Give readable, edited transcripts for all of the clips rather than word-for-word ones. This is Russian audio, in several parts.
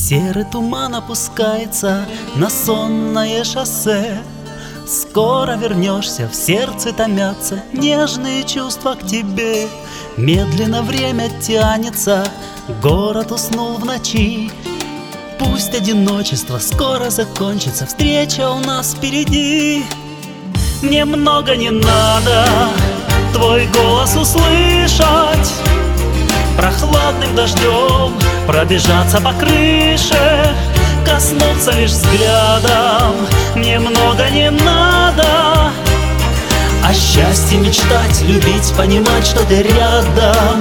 Серый туман опускается на сонное шоссе. Скоро вернешься, в сердце томятся нежные чувства к тебе. Медленно время тянется, город уснул в ночи. Пусть одиночество скоро закончится, встреча у нас впереди. Мне много не надо твой голос услышать, прохладным дождем пробежаться по крыше, коснуться лишь взглядом. Мне много не надо, о счастье мечтать, любить, понимать, что ты рядом.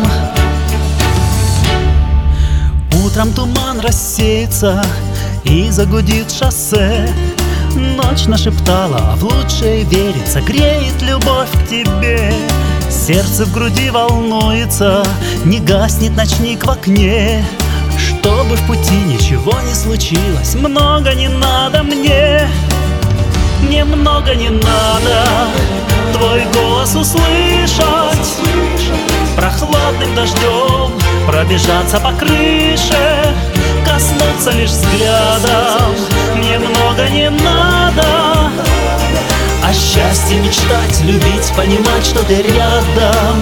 Утром туман рассеется и загудит шоссе. Ночь нашептала, а в лучшее верится, греет любовь к тебе. Сердце в груди волнуется, не гаснет ночник в окне. Чтобы в пути ничего не случилось, много не надо мне. Мне много не надо твой голос услышать, прохладным дождем пробежаться по крыше, коснуться лишь взглядом. Мне много не надо, о счастье мечтать, любить, понимать, что ты рядом.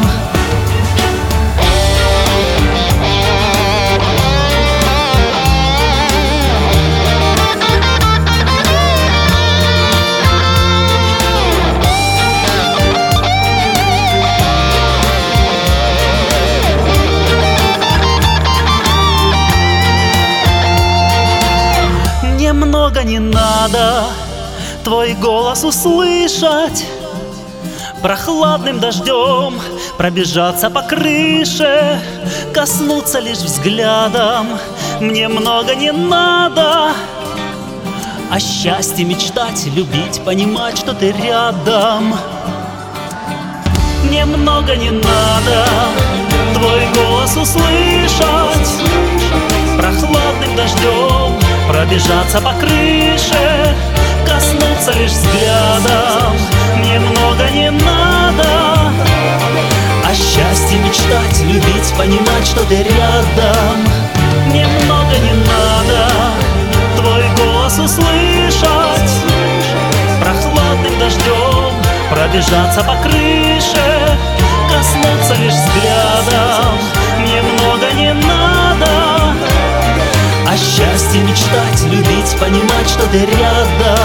Мне много не надо твой голос услышать, прохладным дождем пробежаться по крыше, коснуться лишь взглядом. Мне много не надо, о счастье мечтать, любить, понимать, что ты рядом. Мне много не надо твой голос услышать, прохладным дождем пробежаться по крыше, коснуться лишь взглядом. Мне много не надо, о счастье мечтать, любить, понимать, что ты рядом. Мне много не надо твой голос услышать, прохладным дождем пробежаться по крыше, коснуться лишь взглядом. Мне много не надо, о счастье мечтать, любить, понимать, что ты рядом.